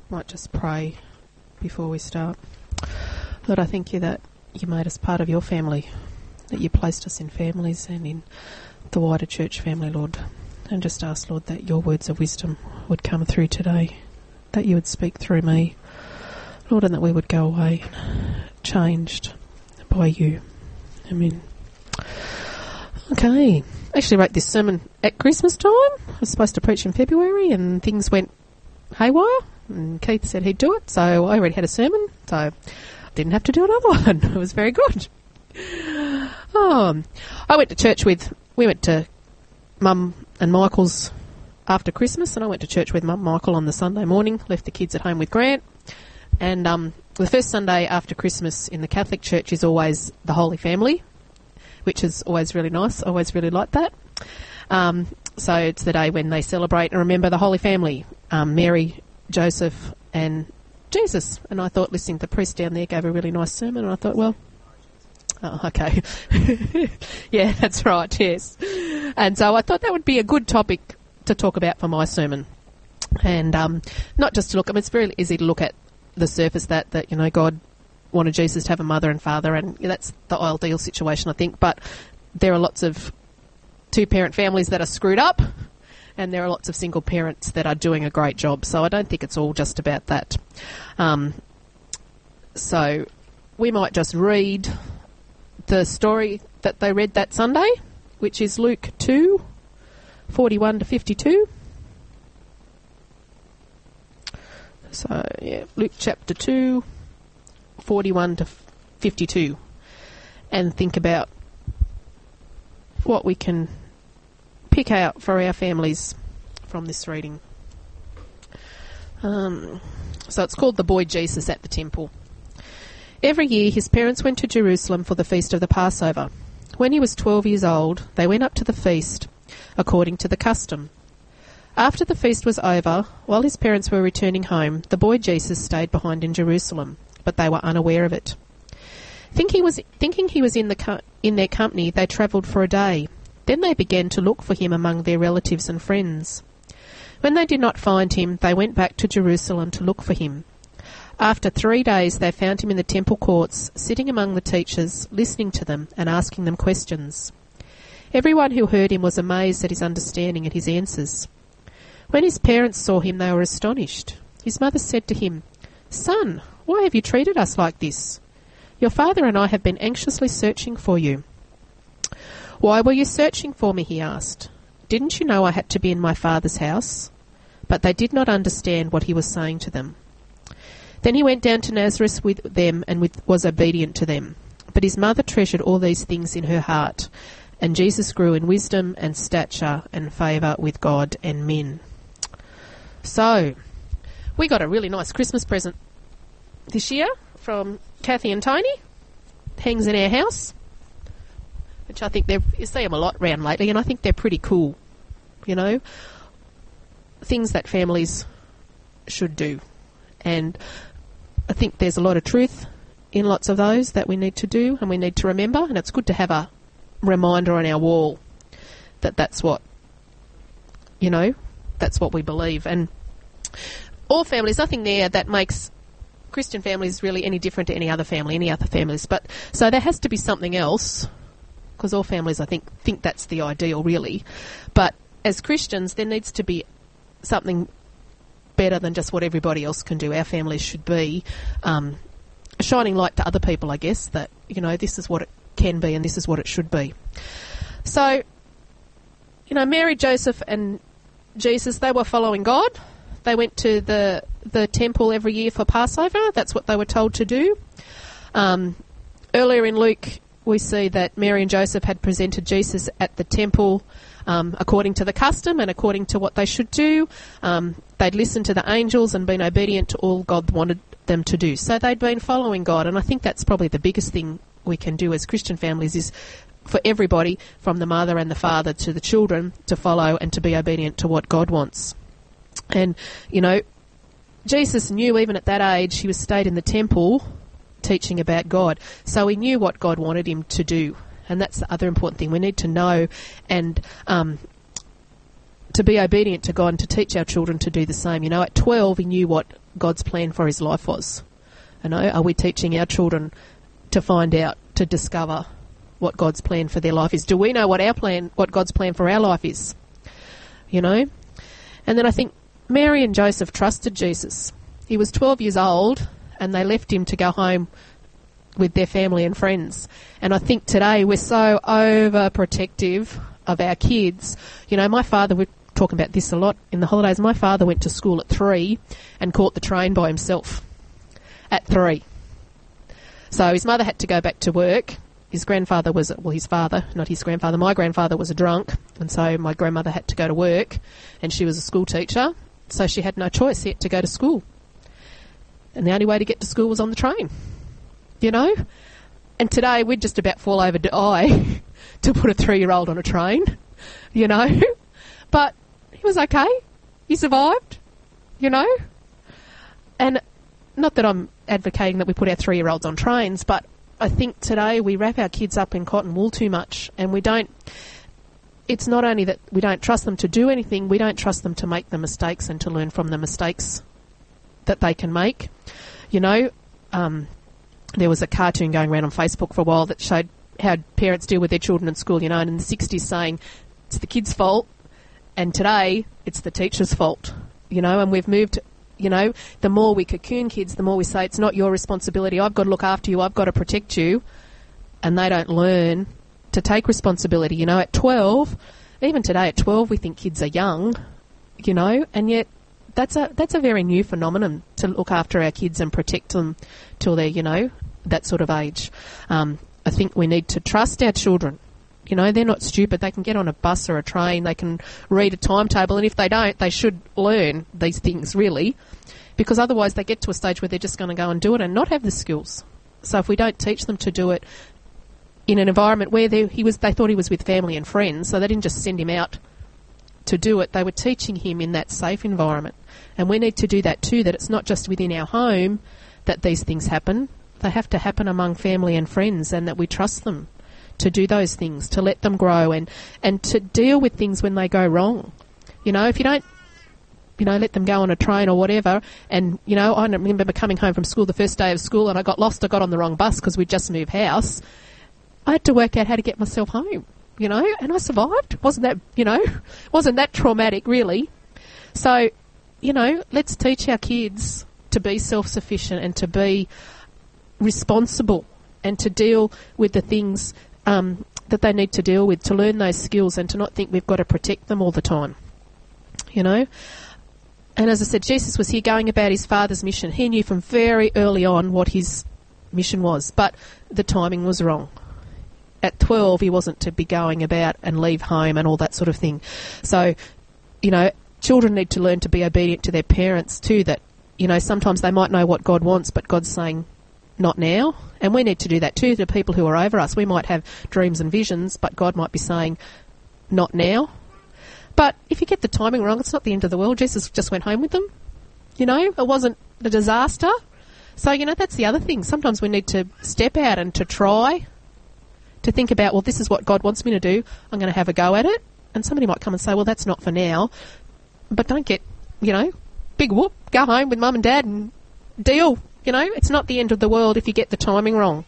Might just pray before we start. Lord, I thank you that you made us part of your family, that you placed us in families and in the wider church family, Lord. And just ask, Lord, that your words of wisdom would come through today, that you would speak through me, Lord, and that we would go away changed by you. Amen. Okay. I actually wrote this sermon at Christmas time. I was supposed to preach in February and things went haywire, and Keith said he'd do it, so I already had a sermon, so I didn't have to do another one. It was very good. I went to church we went to Mum and Michael's after Christmas, and I went to church with Mum and Michael on the Sunday morning, left the kids at home with Grant, and the first Sunday after Christmas in the Catholic Church is always the Holy Family, which is always really nice. I always really like that. So it's the day when they celebrate and remember the Holy Family, Mary, Joseph and Jesus. And I thought, listening to the priest down there gave a really nice sermon, and I thought, well, oh, okay. Yeah, that's right, yes. And so I thought that would be a good topic to talk about for my sermon. And not just to look, I mean, it's very easy to look at the surface that you know, God wanted Jesus to have a mother and father, and that's the ideal situation, I think. But there are lots of two-parent families that are screwed up, and there are lots of single parents that are doing a great job. So I don't think it's all just about that. So we might just read the story that they read that Sunday, which is Luke 2, 41 to 52. So, yeah, Luke chapter 2, 41 to 52. And think about what we can pick out for our families from this reading. So it's called The Boy Jesus at the Temple. Every year his parents went to Jerusalem for the feast of the Passover. When he was 12 years old, they went up to the feast, according to the custom. After the feast was over, while his parents were returning home, the boy Jesus stayed behind in Jerusalem, but they were unaware of it. Thinking he was in their company, they travelled for a day. Then they began to look for him among their relatives and friends. When they did not find him, they went back to Jerusalem to look for him. After 3 days, they found him in the temple courts, sitting among the teachers, listening to them and asking them questions. Everyone who heard him was amazed at his understanding and his answers. When his parents saw him, they were astonished. His mother said to him, "Son, why have you treated us like this? Your father and I have been anxiously searching for you." "Why were you searching for me?" he asked. "Didn't you know I had to be in my father's house?" But they did not understand what he was saying to them. Then he went down to Nazareth with them and was obedient to them. But his mother treasured all these things in her heart, and Jesus grew in wisdom and stature and favour with God and men. So, we got a really nice Christmas present this year from Kathy and Tony. Hangs in our house, which I think you see them a lot around lately, and I think they're pretty cool, you know, things that families should do. And I think there's a lot of truth in lots of those that we need to do and we need to remember, and it's good to have a reminder on our wall that that's what, you know, that's what we believe. And all families, nothing there that makes Christian families really any different to any other families. But so there has to be something else, because all families, I think that's the ideal, really. But as Christians, there needs to be something better than just what everybody else can do. Our families should be a shining light to other people, I guess, that, you know, this is what it can be and this is what it should be. So, you know, Mary, Joseph and Jesus, they were following God. They went to the temple every year for Passover. That's what they were told to do. Earlier in Luke, we see that Mary and Joseph had presented Jesus at the temple according to the custom and according to what they should do. They'd listened to the angels and been obedient to all God wanted them to do. So they'd been following God, and I think that's probably the biggest thing we can do as Christian families is for everybody, from the mother and the father to the children, to follow and to be obedient to what God wants. And, you know, Jesus knew even at that age he was stayed in the temple teaching about God. So he knew what God wanted him to do. And that's the other important thing. We need to know and to to be obedient to God and to teach our children to do the same. You know, at 12 he knew what God's plan for his life was. You know, are we teaching our children to find out, to discover what God's plan for their life is? Do we know what God's plan for our life is? You know? And then I think Mary and Joseph trusted Jesus. He was 12 years old and they left him to go home with their family and friends. And I think today we're so overprotective of our kids. You know, my father, we're talking about this a lot in the holidays, my father went to school at 3 and caught the train by himself at 3. So his mother had to go back to work. His grandfather was, well, his father, not his grandfather, my grandfather was a drunk, and so my grandmother had to go to work, and she was a school teacher, so she had no choice. She had to go to school. And the only way to get to school was on the train, you know? And today we'd just about fall over die to put a 3-year-old on a train, you know? But he was okay. He survived, you know? And not that I'm advocating that we put our 3-year-olds on trains, but I think today we wrap our kids up in cotton wool too much, and we don't, it's not only that we don't trust them to do anything, we don't trust them to make the mistakes and to learn from the mistakes that they can make. You know, there was a cartoon going around on Facebook for a while that showed how parents deal with their children in school, you know, and in the 60s saying it's the kid's fault, and today it's the teacher's fault, you know, and we've moved. You know, the more we cocoon kids, the more we say, it's not your responsibility, I've got to look after you, I've got to protect you, and they don't learn to take responsibility. You know, at 12, even today at 12, we think kids are young, you know, and yet that's a very new phenomenon, to look after our kids and protect them till they're, you know, that sort of age. I think we need to trust our children. You know, they're not stupid. They can get on a bus or a train. They can read a timetable. And if they don't, they should learn these things, really. Because otherwise they get to a stage where they're just going to go and do it and not have the skills. So if we don't teach them to do it in an environment where they thought he was with family and friends, so they didn't just send him out to do it. They were teaching him in that safe environment. And we need to do that too, that it's not just within our home that these things happen. They have to happen among family and friends, and that we trust them to do those things, to let them grow and to deal with things when they go wrong. You know, if you don't, you know, let them go on a train or whatever, and, you know, I remember coming home from school the first day of school and I got lost. I got on the wrong bus because we'd just moved house. I had to work out how to get myself home, you know, and I survived. Wasn't that traumatic, really. So, you know, let's teach our kids to be self-sufficient and to be responsible and to deal with the things that they need to deal with, to learn those skills, and to not think we've got to protect them all the time, you know. And as I said, Jesus was here going about his Father's mission. He knew from very early on what his mission was, but the timing was wrong. At 12, he wasn't to be going about and leave home and all that sort of thing. So, you know, children need to learn to be obedient to their parents too, that, you know, sometimes they might know what God wants, but God's saying, not now. And we need to do that too to people who are over us. We might have dreams and visions, but God might be saying, not now. But if you get the timing wrong, it's not the end of the world. Jesus just went home with them. You know, it wasn't a disaster. So, you know, that's the other thing. Sometimes we need to step out and to try to think about, well, this is what God wants me to do. I'm going to have a go at it. And somebody might come and say, well, that's not for now. But don't get, you know, big whoop, go home with mum and dad and deal. You know, it's not the end of the world if you get the timing wrong.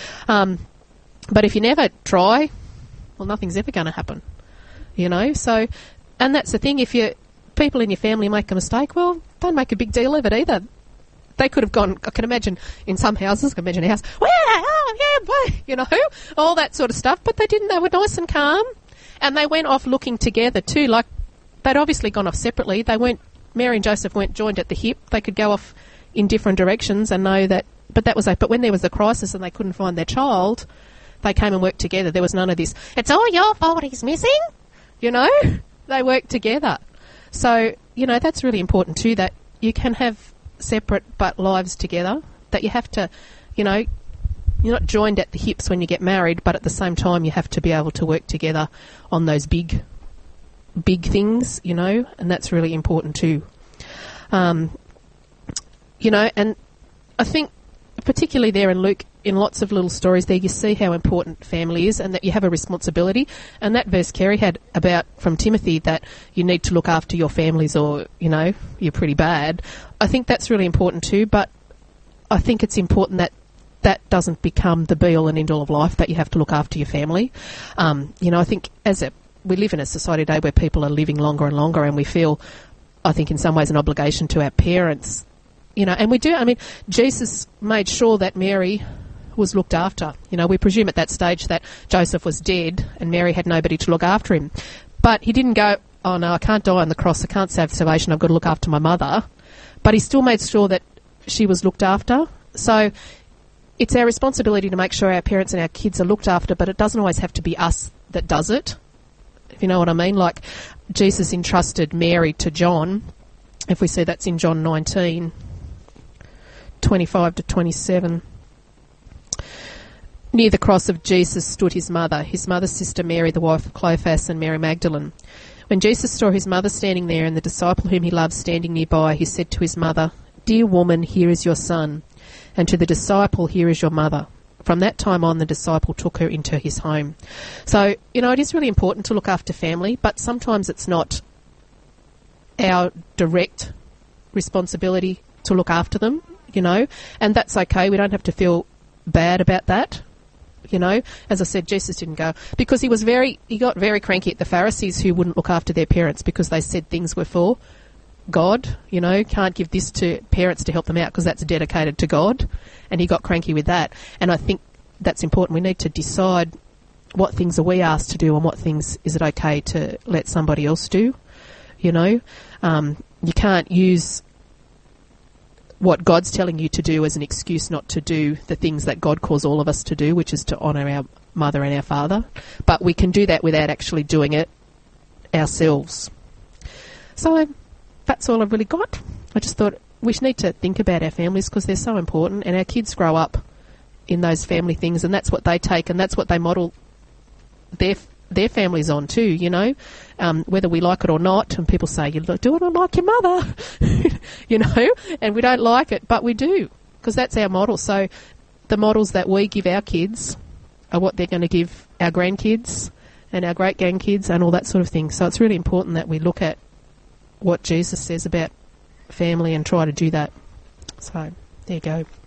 But if you never try, well, nothing's ever going to happen. You know, so, and that's the thing, if people in your family make a mistake, well, don't make a big deal of it either. They could have gone, I can imagine in some houses, I can imagine a house, well, oh, yeah, boy, you know, all that sort of stuff, but they didn't, they were nice and calm, and they went off looking together too, like, they'd obviously gone off separately. They weren't, Mary and Joseph weren't joined at the hip. They could go off in different directions and know that, but when there was a crisis and they couldn't find their child, they came and worked together. There was none of this, it's all your fault he's missing, you know. They worked together. So, you know, that's really important too, that you can have separate but lives together, that you have to, you know, you're not joined at the hips when you get married, but at the same time you have to be able to work together on those big things, you know, and that's really important too. You know, and I think particularly there in Luke, in lots of little stories there, you see how important family is and that you have a responsibility. And that verse Kerry had about from Timothy that you need to look after your families or, you're pretty bad. I think that's really important too, but I think it's important that that doesn't become the be-all and end-all of life, that you have to look after your family. I think we live in a society today where people are living longer and longer, and we feel, I think in some ways, an obligation to our parents. And we do. I mean, Jesus made sure that Mary was looked after. We presume at that stage that Joseph was dead and Mary had nobody to look after him. But he didn't go, oh no, I can't die on the cross, I can't save salvation, I've got to look after my mother. But he still made sure that she was looked after. So it's our responsibility to make sure our parents and our kids are looked after, but it doesn't always have to be us that does it, if you know what I mean. Like Jesus entrusted Mary to John, if we see that's in John 19, 25 to 27. Near the cross of Jesus stood his mother's sister Mary, the wife of Clophas, and Mary Magdalene. When Jesus saw his mother standing there and the disciple whom he loved standing nearby, he said to his mother, "Dear woman, here is your son," and to the disciple, "Here is your mother." From that time on, the disciple took her into his home. So, it is really important to look after family, but sometimes it's not our direct responsibility to look after them, and that's okay. We don't have to feel bad about that. As I said, Jesus didn't go because he got very cranky at the Pharisees who wouldn't look after their parents because they said things were for God, can't give this to parents to help them out because that's dedicated to God. And he got cranky with that. And I think that's important. We need to decide what things are we asked to do and what things is it okay to let somebody else do. You can't use what God's telling you to do as an excuse not to do the things that God calls all of us to do, which is to honour our mother and our father. But we can do that without actually doing it ourselves. So that's all I've really got. I just thought we need to think about our families because they're so important, and our kids grow up in those family things, and that's what they take and that's what they model their families on too, whether we like it or not. And people say, you do it not like your mother, and we don't like it, but we do because that's our model. So the models that we give our kids are what they're going to give our grandkids and our great-grandkids and all that sort of thing. So it's really important that we look at what Jesus says about family and try to do that. So there you go.